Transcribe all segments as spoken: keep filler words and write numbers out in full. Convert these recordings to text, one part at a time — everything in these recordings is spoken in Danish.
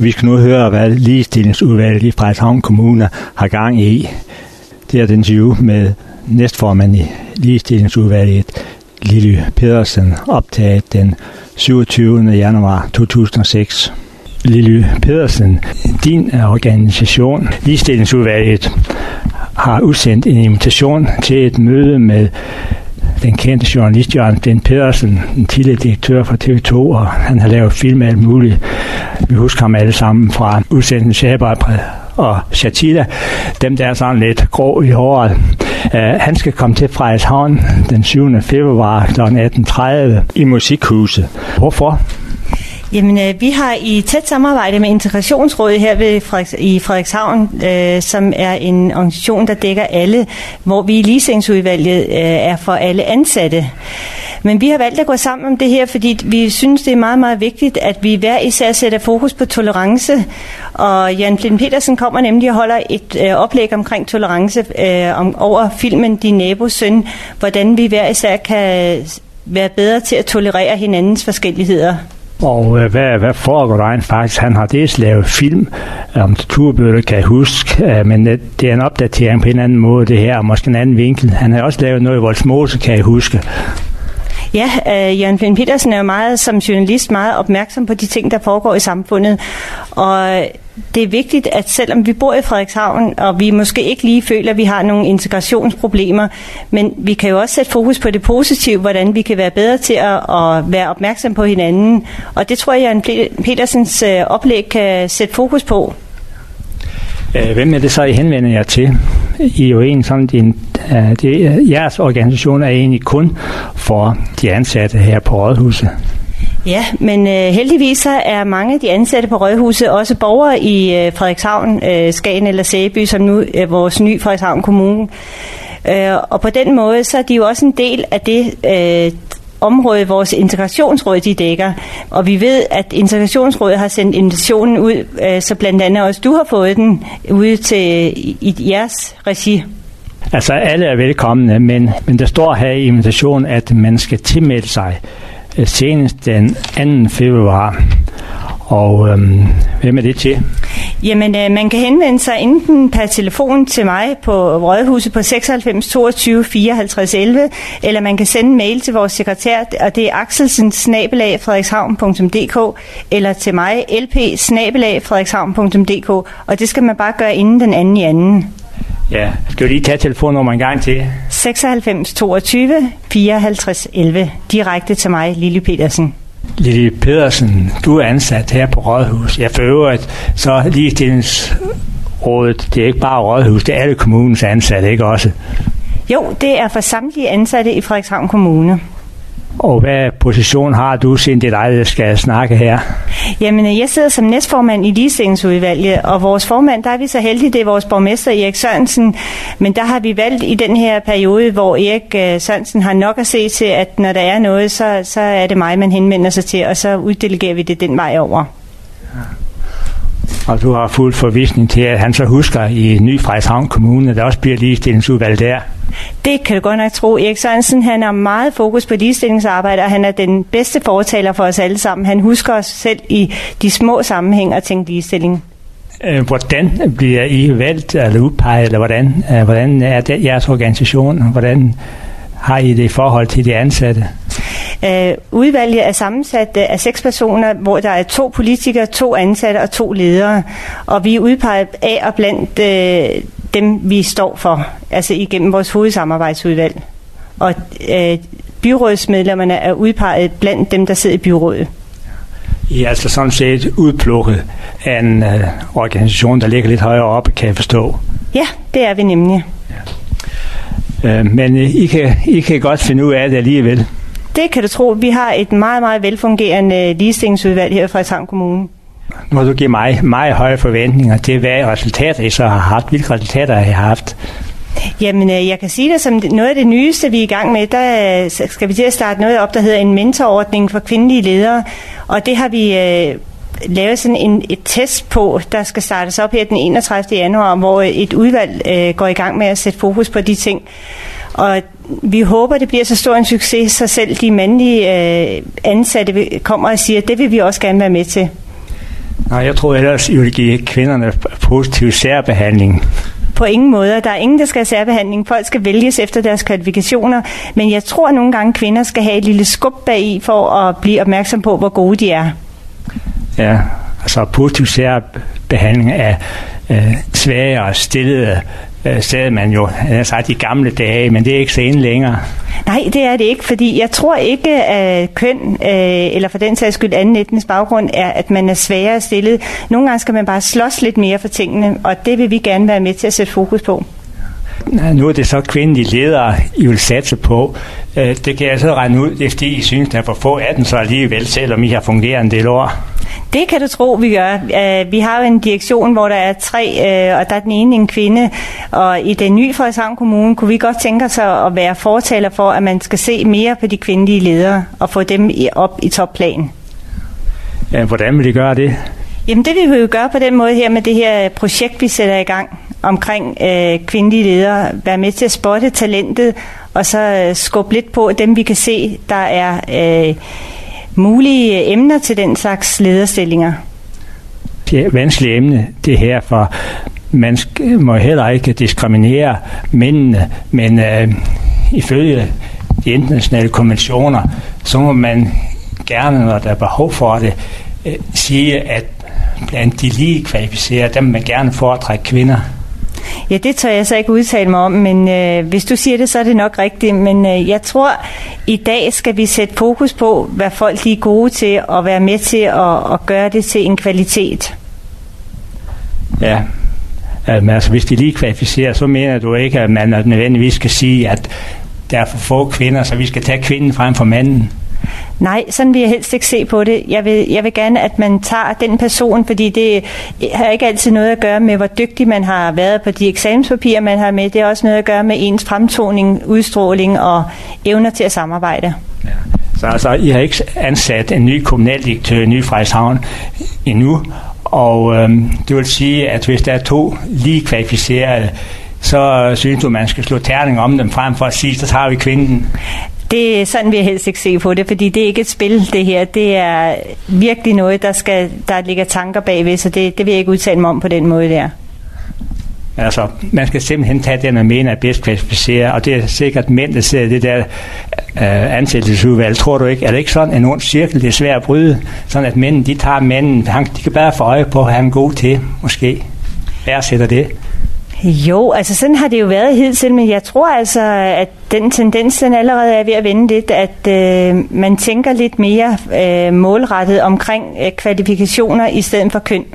Vi skal nu høre, hvad ligestillingsudvalget i Frederikshavn Kommune har gang i. Det er et interview med næstformand i ligestillingsudvalget, Lilly Pedersen, optaget den syvogtyvende januar to tusind og seks. Lilly Pedersen, din organisation, ligestillingsudvalget, har udsendt en invitation til et møde med den kendte journalist Jørgen Flindt Pedersen, den tidligere direktør for T V to, og han har lavet film alt muligt. Vi husker ham alle sammen fra udsendelsen Shabab og Shatila, dem der er sådan lidt grå i håret. Uh, han skal komme til Frederikshavn den syvende februar kl. atten tredive i Musikhuset. Hvorfor? Jamen, øh, vi har i tæt samarbejde med Integrationsrådet her ved Frederiks, i Frederikshavn, øh, som er en organisation, der dækker alle, hvor vi i ligestillingsudvalget øh, er for alle ansatte. Men vi har valgt at gå sammen om det her, fordi vi synes, det er meget, meget vigtigt, at vi hver især sætter fokus på tolerance. Og Jan Flindt Pedersen kommer nemlig og holder et øh, oplæg omkring tolerance øh, om, over filmen Din nabos søn, hvordan vi hver især kan være bedre til at tolerere hinandens forskelligheder. Og øh, hvad, hvad foregår der rent faktisk? Han har dels lavet film om turbøller, kan jeg huske, øh, men det, det er en opdatering på en anden måde, det her, og måske en anden vinkel. Han har også lavet noget i Vollsmose, kan jeg huske. Ja, øh, Jørgen Flindt Pedersen er jo meget som journalist meget opmærksom på de ting, der foregår i samfundet. Og det er vigtigt, at selvom vi bor i Frederikshavn, og vi måske ikke lige føler, at vi har nogle integrationsproblemer, men vi kan jo også sætte fokus på det positive, hvordan vi kan være bedre til at, at være opmærksom på hinanden. Og det tror jeg, at Jørgen Pedersens øh, oplæg kan sætte fokus på. Hvem er det så, I henvender jer til? I er jo en sådan, din, uh, det, jeres organisation er egentlig kun for de ansatte her på Rådhuset. Ja, men øh, heldigvis så er mange af de ansatte på Rådhuset også borgere i øh, Frederikshavn, øh, Skagen eller Sæby, som nu er vores nye Frederikshavn Kommune. Øh, og på den måde, så er de jo også en del af det øh, område, vores integrationsråd de dækker. Og vi ved, at integrationsrådet har sendt invitationen ud, øh, så blandt andet også du har fået den ude til i, i jeres regi. Altså alle er velkomne, men, men der står her i invitationen, at man skal tilmelde sig senest den anden februar. Og øhm, hvem er det til? Jamen, øh, man kan henvende sig enten per telefon til mig på Rådhuset på seksoghalvfems toogtyve fireoghalvtreds elleve, eller man kan sende en mail til vores sekretær, og det er axelsen snabel-a frederikshavn punktum d k, eller til mig lp snabel-a frederikshavn punktum d k, og det skal man bare gøre inden den anden i anden. Ja, skal vi lige tage telefonnummer en gang til? seksoghalvfems toogtyve fireoghalvtreds elleve, direkte til mig, Lilly Pedersen. Lilly Pedersen, du er ansat her på Rådhus. Jeg føler, at så ligestillingsrådet, det er ikke bare Rådhus, det er alle kommunens ansatte, ikke også? Jo, det er for samtlige ansatte i Frederikshavn Kommune. Og hvad position har du, siden det er dig, der skal snakke her? Jamen, jeg sidder som næstformand i ligestillingsudvalget, og vores formand, der er vi så heldige, det er vores borgmester Erik Sørensen, men der har vi valgt i den her periode, hvor Erik Sørensen har nok at se til, at når der er noget, så, så er det mig, man henvender sig til, og så uddelegerer vi det den vej over. Og du har fuld forvisning til, at han så husker i Ny Frederikshavn Kommune, at der også bliver ligestillingsudvalg der. Det kan du godt nok tro. Erik Sørensen, han har meget fokus på ligestillingsarbejde, og han er den bedste fortaler for os alle sammen. Han husker os selv i de små sammenhæng og tænker ligestilling. Hvordan bliver I valgt eller udpeget, eller hvordan, hvordan er det jeres organisation? Hvordan har I det i forhold til de ansatte? Uh, udvalget er sammensat af seks personer, hvor der er to politikere, to ansatte og to ledere. Og vi er udpeget af og blandt uh, dem, vi står for, altså igennem vores hovedsamarbejdsudvalg. Og uh, byrådsmedlemmerne er udpeget blandt dem, der sidder i byrådet. I er altså sådan set udplukket af en uh, organisation, der ligger lidt højere oppe, kan jeg forstå. Ja, det er vi nemlig. Ja. Uh, men uh, I, kan, I kan godt finde ud af det alligevel. Det kan du tro. Vi har et meget, meget velfungerende ligestillingsudvalg her i Frederikshavn Kommune. Nu har du givet mig meget høje forventninger til, hvad resultater I så har haft. Hvilke resultater har I haft? Jamen, jeg kan sige det som noget af det nyeste, vi er i gang med. Der skal vi til at starte noget op, der hedder en mentorordning for kvindelige ledere. Og det har vi øh, lavet sådan en, et test på, der skal startes op her den enogtredivte januar, hvor et udvalg øh, går i gang med at sætte fokus på de ting. Og vi håber, det bliver så stor en succes, så selv de mandlige øh, ansatte kommer og siger, at det vil vi også gerne være med til. Nej, jeg tror ellers, I vil give kvinderne positiv særbehandling. På ingen måde. Der er ingen, der skal have særbehandling. Folk skal vælges efter deres kvalifikationer. Men jeg tror, at nogle gange kvinder skal have et lille skub bagi for at blive opmærksom på, hvor gode de er. Ja, altså positiv særbehandling af øh, svage og stillede øh, sagde man jo, jeg har sagt i gamle dage, men det er ikke så inde længere. Nej, det er det ikke, fordi jeg tror ikke, at køn, øh, eller for den sags skyld anden etnisk baggrund, er, at man er svagere stillet. Nogle gange skal man bare slås lidt mere for tingene, og det vil vi gerne være med til at sætte fokus på. Nu er det så kvindelige ledere, I vil satse på. Det kan jeg så regne ud, det er fordi I synes, der er for få af dem, så alligevel, selvom I har fungeret en del år. Det kan du tro, vi gør. Vi har jo en direktion, hvor der er tre, og der er den ene en kvinde. Og i den nye Frederikshavn Kommune kunne vi godt tænke os at være fortaler for, at man skal se mere på de kvindelige ledere og få dem op i topplan. Ja, hvordan vil I gøre det? Jamen det vil vi jo gøre på den måde her med det her projekt, vi sætter i gang omkring øh, kvindelige ledere. Være med til at spotte talentet, og så øh, skubbe lidt på dem, vi kan se, der er øh, mulige emner til den slags lederstillinger. Det er et vanskeligt emne, det her, for man må heller ikke diskriminere mændene, men øh, ifølge de internationale konventioner, så må man gerne, når der er behov for det, øh, sige, at blandt de lige kvalificerede, dem man gerne foretrække kvinder. Ja, det tør jeg så ikke udtale mig om, men øh, hvis du siger det, så er det nok rigtigt. Men øh, jeg tror, i dag skal vi sætte fokus på, hvad folk er gode til, og være med til at, at gøre det til en kvalitet. Ja, men altså hvis de lige kvalificerer, så mener du ikke, at man nødvendigvis skal sige, at der er for få kvinder, så vi skal tage kvinden frem for manden. Nej, sådan vil jeg helst ikke se på det. Jeg vil, jeg vil gerne, at man tager den person, fordi det har ikke altid noget at gøre med, hvor dygtig man har været på de eksamenspapirer, man har med. Det har også noget at gøre med ens fremtoning, udstråling og evner til at samarbejde. Ja. Så altså, I har ikke ansat en ny kommunaldirektør i Ny Frederikshavn endnu, og øhm, det vil sige, at hvis der er to lige kvalificerede, så synes du, man skal slå terning om dem frem for at sige, så tager vi kvinden. Det er sådan, vil jeg helst ikke se på det, fordi det er ikke et spil, det her. Det er virkelig noget, der, skal, der ligger tanker bagved, så det, det vil jeg ikke udtale mig om på den måde der. Altså, man skal simpelthen tage det, man mener er bedst kvalificeret, og det er sikkert mænd, der sidder det der øh, ansættelsesudvalg. Tror du ikke? Er det ikke sådan en ond cirkel, det er svært at bryde? Sådan at mændene, de tager mænden, han, de kan bare få øje på, at han er god til, måske. Værdsætter det? Jo, altså sådan har det jo været hidtil, men jeg tror altså, at den tendens, den allerede er ved at vende lidt, at øh, man tænker lidt mere øh, målrettet omkring øh, kvalifikationer i stedet for køn.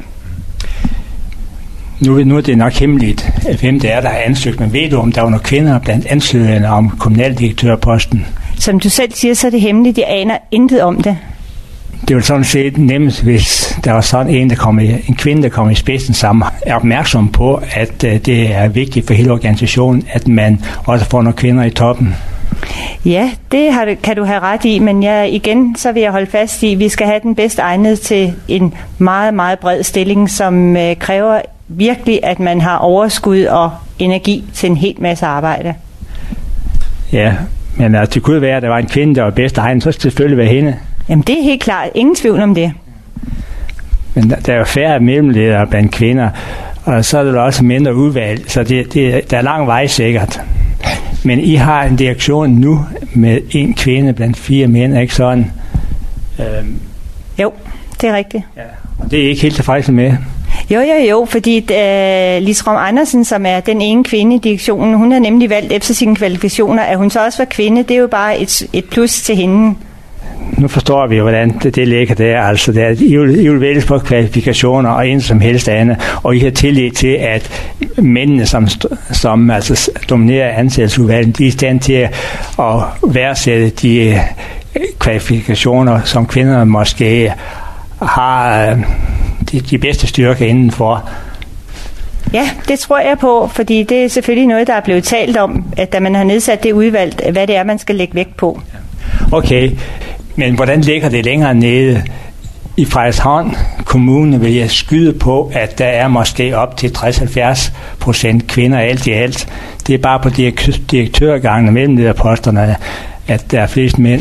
Nu, nu er det nok hemmeligt, hvem det er, der har ansøgt, men ved du, om der var nogle kvinder blandt ansøgerne om kommunaldirektørposten? Som du selv siger, så er det hemmeligt. Jeg aner intet om det. Det er jo sådan set nemt, hvis der var sådan en, der kommer, en kvinde, der kommer i spidsen, som er opmærksom på, at uh, det er vigtigt for hele organisationen, at man også får nogle kvinder i toppen. Ja, det har, kan du have ret i, men jeg, igen så vil jeg holde fast i, at vi skal have den bedst egnet til en meget, meget bred stilling, som uh, kræver virkelig, at man har overskud og energi til en helt masse arbejde. Ja, men altså, det kunne være, at der var en kvinde, der var bedst egnet, så skal det selvfølgelig være hende. Jamen det er helt klart. Ingen tvivl om det. Men der er jo færre mellemledere blandt kvinder, og så er der også mindre udvalg, så det, det, der er lang vej sikkert. Men I har en direktion nu med en kvinde blandt fire mænd, ikke sådan? Øhm. Jo, det er rigtigt. Ja. Og det er I ikke helt tilfredse med? Jo, jo, jo, fordi uh, Lisrom Andersen, som er den ene kvinde i direktionen, hun har nemlig valgt efter sine kvalifikationer, at hun så også var kvinde. Det er jo bare et, et plus til hende. Nu forstår vi jo, hvordan det, det ligger der. Altså, der, I, vil, I vil vælge på kvalifikationer og en som helst andet, og I har tillid til, at mændene, som, som altså, dominerer ansættelsesudvalget, de er i stand til at, at værdsætte de kvalifikationer, som kvinderne måske har de, de bedste styrker indenfor. Ja, det tror jeg på, fordi det er selvfølgelig noget, der er blevet talt om, at da man har nedsat det udvalg, hvad det er, man skal lægge vægt på. Okay, men hvordan ligger det længere nede? I Frederikshavn Kommune vil jeg skyde på, at der er måske op til tres til halvfjerds procent kvinder alt i alt. Det er bare på direktørgangene mellem lederposterne, at der er flest mænd.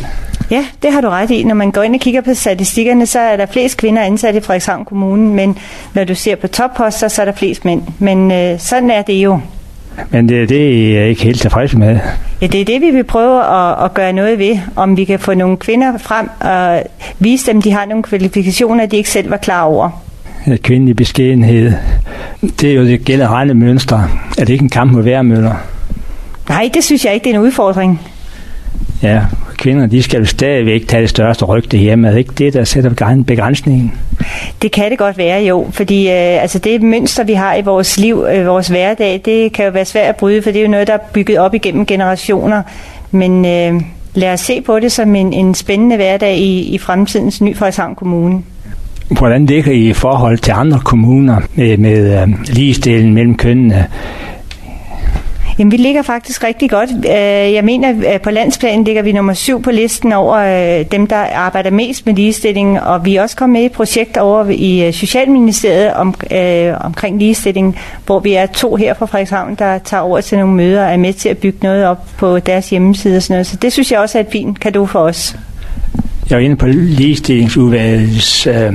Ja, det har du ret i. Når man går ind og kigger på statistikkerne, så er der flest kvinder ansat i Frederikshavn Kommune, men når du ser på topposter, så er der flest mænd. Men øh, sådan er det jo. Men det, det er jeg ikke helt tilfreds med. Ja, det er det, vi vil prøve at, at gøre noget ved. Om vi kan få nogle kvinder frem og vise dem, de har nogle kvalifikationer, de ikke selv var klar over. Kvindelig beskedenhed, det er jo det generelle mønster. Er det ikke en kamp mod vejrmøller? Nej, det synes jeg ikke, det er en udfordring. Ja, kvinder, de skal jo stadigvæk tage det største rygte hjemme. Er det ikke det, der sætter begrænsningen? Det kan det godt være, jo. Fordi øh, altså det mønster, vi har i vores liv, øh, vores hverdag, det kan jo være svært at bryde, for det er jo noget, der er bygget op igennem generationer. Men øh, lad os se på det som en, en spændende hverdag i, i fremtidens Ny Frederikshavn Kommune. Hvordan ligger I i forhold til andre kommuner med, med øh, ligestilling mellem kønnene? Jamen, vi ligger faktisk rigtig godt. Jeg mener, at på landsplanen ligger vi nummer syv på listen over dem, der arbejder mest med ligestilling, og vi er også kommet med i et projekt over i Socialministeriet om, øh, omkring ligestilling, hvor vi er to her fra Frederikshavn, der tager over til nogle møder og er med til at bygge noget op på deres hjemmeside og sådan noget. Så det synes jeg også er et fint cadeau for os. Jeg er inde på ligestillingsudvalgets øh,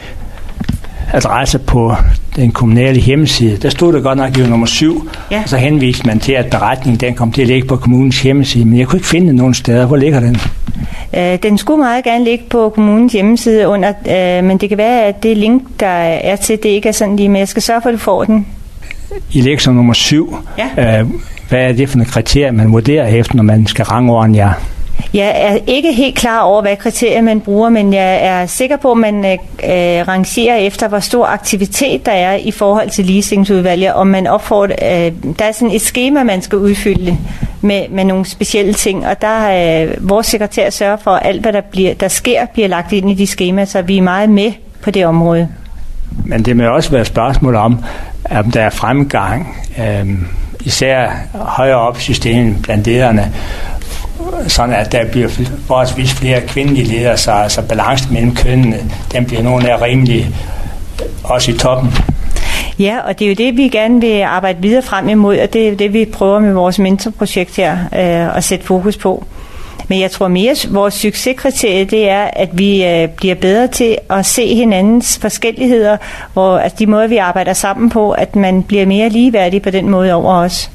adresse på den kommunale hjemmeside. Der stod der godt nok jo nummer syv, ja. Og så henviste man til, at beretningen den kom til at ligge på kommunens hjemmeside, men jeg kunne ikke finde den nogen steder. Hvor ligger den? Øh, den skulle meget gerne ligge på kommunens hjemmeside, under, øh, men det kan være, at det link, der er til, det ikke er sådan lige, men jeg skal sørge for, at du får den. I ligger som nummer syv. Ja. Øh, hvad er det for nogle kriterier, man vurderer efter, når man skal rangordne jer? Jeg er ikke helt klar over, hvad kriterier man bruger, men jeg er sikker på, at man øh, rangerer efter, hvor stor aktivitet der er i forhold til ligestillingsudvalget, og man opfordrer, øh, der er sådan et skema, man skal udfylde med, med nogle specielle ting, og der er øh, vores sekretær sørger for, at alt, hvad der, bliver, der sker, bliver lagt ind i de skemaer, så vi er meget med på det område. Men det må også være et spørgsmål om, om der er fremgang, øh, især højere op i systemet blandt lederne, sådan at der bliver forholdsvis flere kvindelige ledere, så altså balancen mellem kønnene, den bliver nogen af rimelig også i toppen. Ja, og det er jo det, vi gerne vil arbejde videre frem imod, og det er det, vi prøver med vores mentorprojekt her øh, at sætte fokus på. Men jeg tror mere, at vores succeskriterie, det er, at vi øh, bliver bedre til at se hinandens forskelligheder, hvor altså de måder, vi arbejder sammen på, at man bliver mere ligeværdig på den måde over os.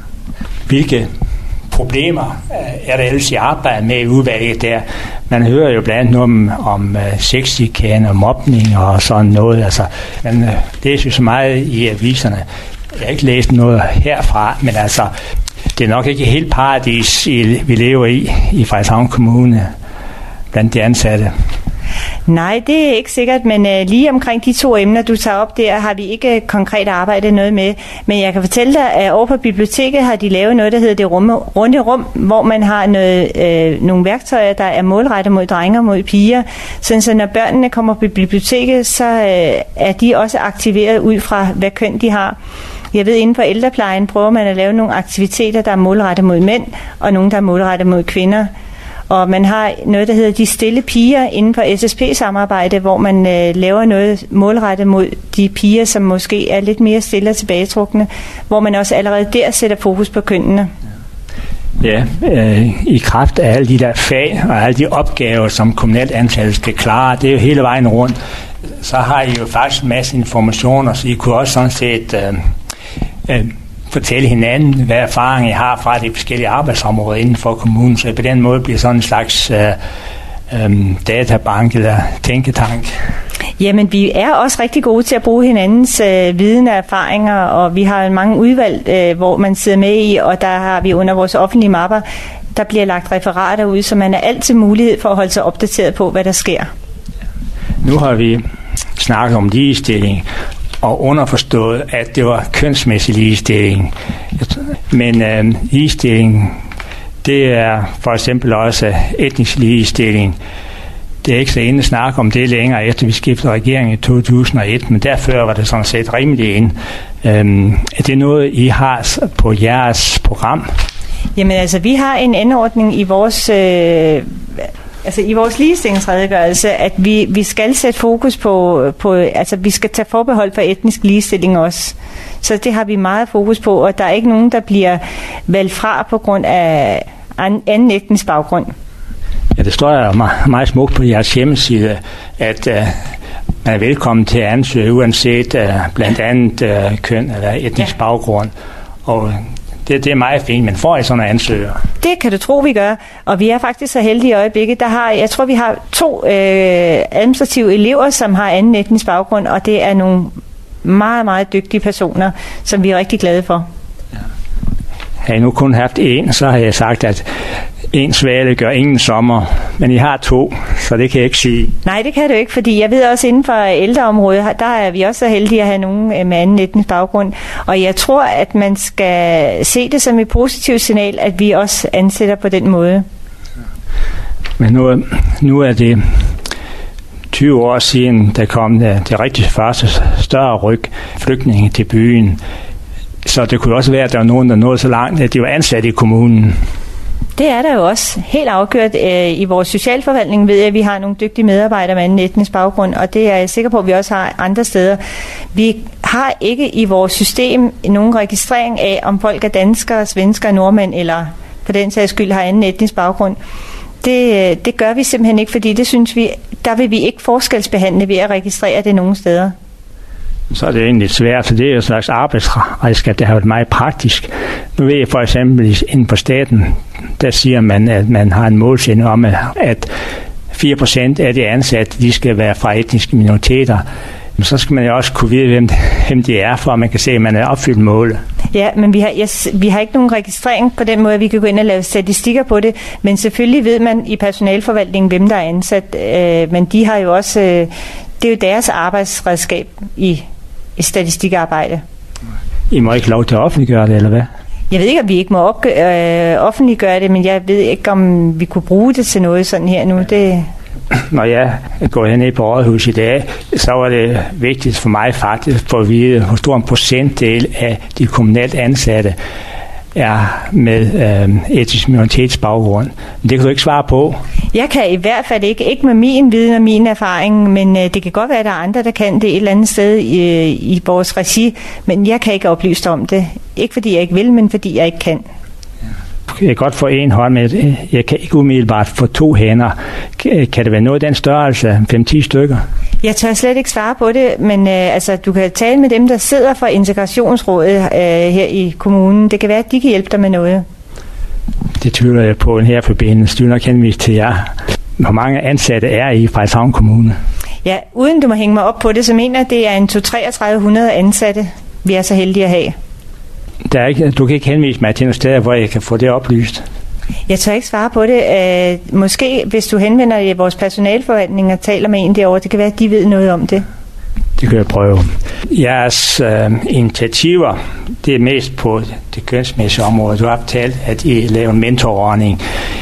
Hvilke problemer er der ellers i arbejde med i udvalget der? Man hører jo blandt andet om, om uh, sexchikane og mobning og sådan noget. Altså, man uh, læser jo så meget i aviserne. Jeg har ikke læst noget herfra, men altså, det er nok ikke helt paradis, vi lever i i Frederikshavn Kommune blandt de ansatte. Nej, det er ikke sikkert, men øh, lige omkring de to emner, du tager op der, har vi ikke konkret arbejdet noget med. Men jeg kan fortælle dig, at over på biblioteket har de lavet noget, der hedder det rumme, runde rum, hvor man har noget, øh, nogle værktøjer, der er målrettet mod drenge og mod piger. Sådan så når børnene kommer på biblioteket, så øh, er de også aktiveret ud fra, hvad køn de har. Jeg ved, inden for ældreplejen prøver man at lave nogle aktiviteter, der er målrettet mod mænd, og nogle, der er målrettet mod kvinder. Og man har noget, der hedder De Stille Piger inden for S S P-samarbejde, hvor man øh, laver noget målrettet mod de piger, som måske er lidt mere stille og tilbagetrukne, hvor man også allerede der sætter fokus på kønnene. Ja, øh, i kraft af alle de der fag og alle de opgaver, som kommunalt ansatte skal klare, det er jo hele vejen rundt, så har I jo faktisk en masse informationer, så I kunne også sådan set øh, øh, fortælle hinanden, hvad erfaring I har fra de forskellige arbejdsområder inden for kommunen, så på den måde bliver sådan en slags øh, øh, databank eller tænketank. Jamen, vi er også rigtig gode til at bruge hinandens øh, viden og erfaringer, og vi har mange udvalg, øh, hvor man sidder med i, og der har vi under vores offentlige mapper, der bliver lagt referater ud, så man har altid mulighed for at holde sig opdateret på, hvad der sker. Nu har vi snakket om ligestilling, og underforstået, at det var kønsmæssig ligestilling. Men øh, ligestilling, det er for eksempel også etnisk ligestilling. Det er ikke så inde at snakke om det længere, efter vi skiftede regering i to tusind og et, men derfor var det sådan set rimelig ind. Øh, er det noget, I har på jeres program? Jamen altså, vi har en anordning i vores... Øh Altså i vores ligestillingsredegørelse, at vi, vi skal sætte fokus på, på, altså vi skal tage forbehold for etnisk ligestilling også. Så det har vi meget fokus på, og der er ikke nogen, der bliver valgt fra på grund af anden etnisk baggrund. Ja, det står jo meget, meget smukt på jeres hjemmeside, at uh, man er velkommen til at ansøge, uanset uh, blandt andet uh, køn eller etnisk ja. baggrund. Og det, det er meget fint, men får I sådan en ansøger? Det kan du tro, vi gør. Og vi er faktisk så heldige i øjeblikket. Der har, jeg tror, vi har to øh, administrative elever, som har anden etnisk baggrund, og det er nogle meget, meget dygtige personer, som vi er rigtig glade for. Ja. Har I nu kun haft én, så har jeg sagt, at en svale gør ingen sommer, men I har to, så det kan jeg ikke sige. Nej, det kan du ikke, fordi jeg ved også inden for ældreområdet, der er vi også så heldige at have nogen med anden etnisk baggrund. Og jeg tror, at man skal se det som et positivt signal, at vi også ansætter på den måde. Men nu, nu er det tyve år siden, der kom det, det rigtig første større ryg flygtninge til byen. Så det kunne også være, at der var nogen, der nåede så langt, at de var ansat i kommunen. Det er der jo også helt afgjort. I vores socialforvaltning ved jeg, at vi har nogle dygtige medarbejdere med anden etnisk baggrund, og det er jeg sikker på, at vi også har andre steder. Vi har ikke i vores system nogen registrering af, om folk er danskere, svenskere, nordmænd eller på den sags skyld har anden etnisk baggrund. Det, det gør vi simpelthen ikke, fordi det synes vi, der vil vi ikke forskelsbehandle ved at registrere det nogen steder. Så er det egentlig svært, for det er jo et slags arbejdsredskab, det har været meget praktisk. Nu ved jeg for eksempel, inden for staten, der siger man, at man har en målsætning om, at fire procent af de ansatte, de skal være fra etniske minoriteter. Men så skal man jo også kunne vide, hvem, hvem de er, for at man kan se, at man er opfyldt målet. Ja, men vi har, yes, vi har ikke nogen registrering på den måde, at vi kan gå ind og lave statistikker på det. Men selvfølgelig ved man i personalforvaltningen, hvem der er ansat. Øh, men de har jo også, øh, det er jo deres arbejdsredskab i, i statistikarbejde. I må ikke lov til at offentliggøre det, eller hvad? Jeg ved ikke, om vi ikke må opgøre, øh, offentliggøre det, men jeg ved ikke, om vi kunne bruge det til noget sådan her nu. Det... Når jeg går herned på Rådhus i dag, så var det vigtigt for mig faktisk for at vide, hvor stor en procentdel af de kommunalt ansatte er med øh, etnisk minoritetsbaggrund. Men det kan du ikke svare på. Jeg kan i hvert fald ikke, ikke med min viden og min erfaring, men øh, det kan godt være, at der er andre, der kan det et eller andet sted i, i vores regi, men jeg kan ikke oplyse om det. Ikke fordi jeg ikke vil, men fordi jeg ikke kan. Jeg kan godt få en hånd, men jeg kan ikke umiddelbart få to hænder. Kan det være noget af den størrelse, fem til ti stykker? Jeg tør slet ikke svare på det, men øh, altså, du kan tale med dem, der sidder for integrationsrådet øh, her i kommunen. Det kan være, at de kan hjælpe dig med noget. Det tvivler jeg på en her forbindelse. Du er nok henvist til jer. Hvor mange ansatte er I Frederikshavn Kommune? Ja, uden du må hænge mig op på det, så mener jeg, at det er en to til tre tusind tre hundrede ansatte, vi er så heldige at have. Der er ikke, du kan ikke henvise mig til nogle steder, hvor jeg kan få det oplyst. Jeg tør ikke svare på det. Uh, måske hvis du henvender i vores personalforvaltning og taler med en derovre, det kan være, at de ved noget om det. Det kan jeg prøve. Jeres øh, initiativer, det er mest på det kønsmæssige område. Du har talt, at I laver en mentorordning.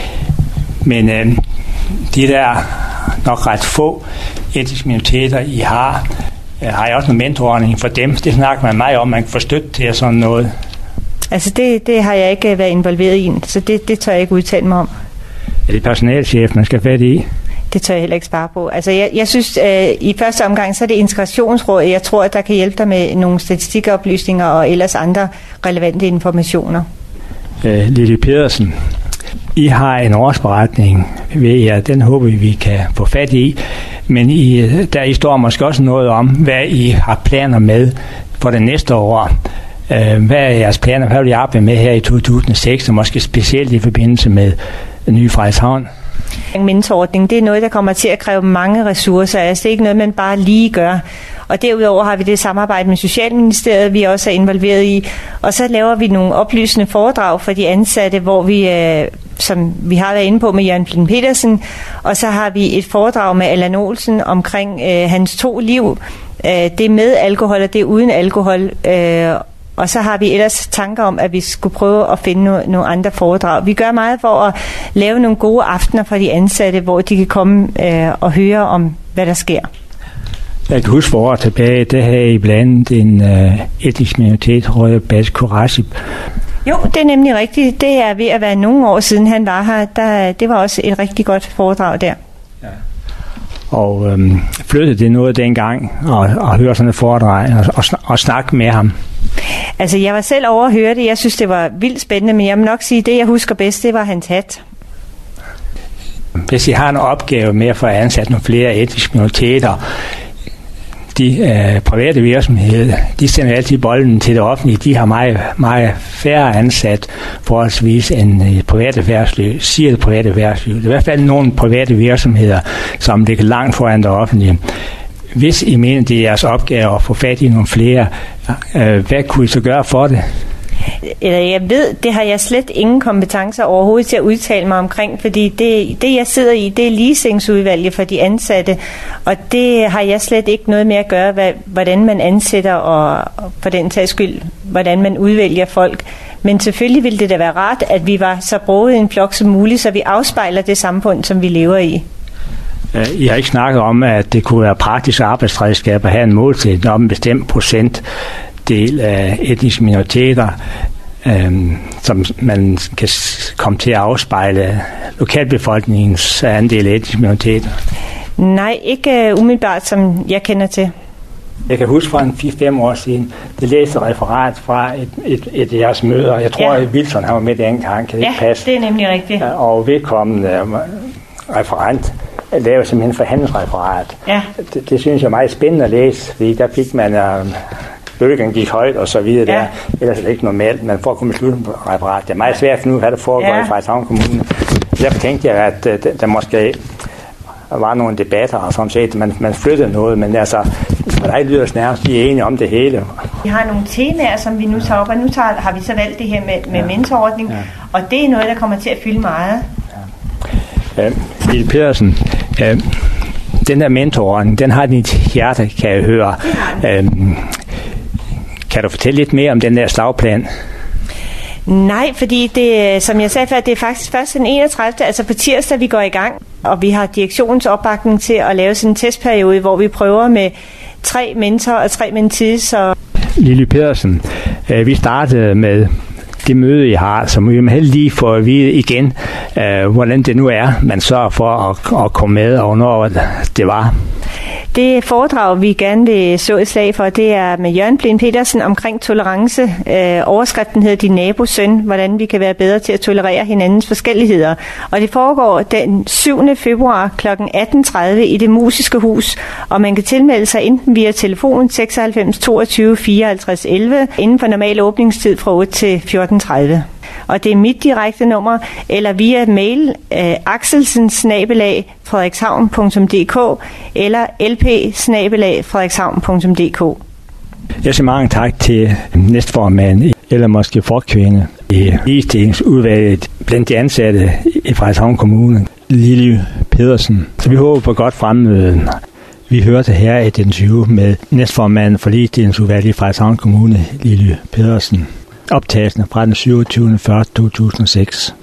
Men øh, de der nok ret få etniske minoriteter, I har, øh, har I også en mentorordning for dem? Det snakker man meget om, man kan få støtte til sådan noget. Altså det, det har jeg ikke været involveret i, så det, det tør jeg ikke udtale mig om. Er det personalchef, man skal fat i? Det tør jeg heller ikke spare på. Altså jeg, jeg synes, øh, i første omgang, så er det integrationsrådet, jeg tror, at der kan hjælpe dig med nogle statistikoplysninger og ellers andre relevante informationer. Øh, Lili Pedersen, I har en årsberetning ved jer, den håber vi, vi kan få fat i, men I, der I står måske også noget om, hvad I har planer med for det næste år. Hvad er jeres planer? Hvad vil I arbejde med her i to tusind og seks, og måske specielt i forbindelse med Nye Frederikshavn? En mentorordning, det er noget, der kommer til at kræve mange ressourcer. Altså det er ikke noget, man bare lige gør. Og derudover har vi det samarbejde med Socialministeriet, vi også er involveret i. Og så laver vi nogle oplysende foredrag for de ansatte, hvor vi, øh, som vi har været inde på med Jørgen Flint Petersen, og så har vi et foredrag med Allan Olsen omkring øh, hans to liv. Øh, det er med alkohol, og det er uden alkohol. Øh, Og så har vi ellers tanker om, at vi skulle prøve at finde no- nogle andre foredrag. Vi gør meget for at lave nogle gode aftener for de ansatte, hvor de kan komme øh, og høre om, hvad der sker. Jeg kan huske for år tilbage, det havde I blandt en øh, etnisk minoritet, Røde Bas Kurasip. Jo, det er nemlig rigtigt. Det er ved at være nogle år siden, han var her. Der, det var også et rigtig godt foredrag der. Ja. Og øhm, flyttede det noget dengang og, og høre sådan et foredrag og, og, og snakke med ham? Altså, jeg var selv over at høre det. Jeg synes, det var vildt spændende, men jeg må nok sige, at det, jeg husker bedst, det var hans hat. Hvis I har en opgave med at få ansat nogle flere etniske minoriteter, de øh, private virksomheder, de sender altid bolden til det offentlige. De har meget, meget færre ansat forholdsvis end i private erhvervsliv, siger det private erhvervsliv. Det er i hvert fald nogle private virksomheder, som ligger langt foran det offentlige. Hvis I mener, det er jeres opgave at få fat i nogle flere, øh, hvad kunne I så gøre for det? Jeg ved, det har jeg slet ingen kompetencer overhovedet til at udtale mig omkring, fordi det, det jeg sidder i, det er ligestillingsudvalget for de ansatte, og det har jeg slet ikke noget med at gøre, hvad, hvordan man ansætter, og, og for den tages skyld, hvordan man udvælger folk. Men selvfølgelig ville det da være rart, at vi var så broget en flok som muligt, så vi afspejler det samfund, som vi lever i. I har ikke snakket om, at det kunne være praktisk arbejdsredskab at have en målsætning om en bestemt procentdel af etniske minoriteter, øhm, som man kan komme til at afspejle lokalbefolkningens andel af etniske minoriteter. Nej, ikke uh, umiddelbart, som jeg kender til. Jeg kan huske fra en fire fem år siden, det læste et referat fra et, et, et af jeres møder. Jeg tror, ja. at Wilson har var med den gang. Kan det ja, ikke passe? Det er nemlig rigtigt. Og vedkommende referent lavede simpelthen forhandlingsreferat. Ja. Det, det synes jeg er meget spændende at læse, fordi der fik man, uh, bølgen gik højt og så videre ja. der. Ellers er det ikke normalt, man får kommet slutreferat. Det er meget svært at finde ud af, hvad der foregår ja. i Frederikshavn Kommune. Derfor tænkte jeg, at uh, der måske var nogle debatter og sådan set, man, man flyttede noget, men altså, der lyder det nærmest, de er enige om det hele. Vi har nogle temaer, som vi nu tager op, og nu tager, har vi så valgt det her med, med ja. mentorordning, ja. og det er noget, der kommer til at fylde meget. Ja. Øh, Lille Pedersen, øh, den der mentorordning, den har dit hjerte, kan jeg høre. Øh, kan du fortælle lidt mere om den der slagplan? Nej, fordi det, som jeg sagde før, det er faktisk først den enogtredivte altså på tirsdag, vi går i gang. Og vi har direktionens opbakning til at lave sådan en testperiode, hvor vi prøver med tre mentorer og tre mentees. Og Lille Pedersen, øh, vi startede med det møde, I har, som vi må lige få at vide igen, øh, hvordan det nu er, man sørger for at, at komme med, og hvornår det var. Det foredrag, vi gerne vil så et slag for, det er med Jørgen Blind Petersen omkring tolerance. Øh, overskriften hedder Din nabos søn, hvordan vi kan være bedre til at tolerere hinandens forskelligheder. Og det foregår den syvende februar kl. atten tredive i Det Musiske Hus, og man kan tilmelde sig enten via telefon seksoghalvfems toogtyve fireoghalvtreds elleve inden for normal åbningstid fra otte til fjorten tredive. Og det er mit direkte nummer, eller via mail øh, axelsen snabel-a frederikshavn punktum d k eller lp snabel-a frederikshavn punktum d k. Jeg siger mange tak til næstformand, eller måske forkvinde i ligestillingsudvalget blandt de ansatte i Frederikshavn Kommune, Lille Pedersen. Så vi håber på godt fremmøde. Vi hørte her et interview med næstformanden for ligestillingsudvalget i Frederikshavn Kommune, Lille Pedersen. Optagelsen fra den syvogtyvende første to tusind og seks.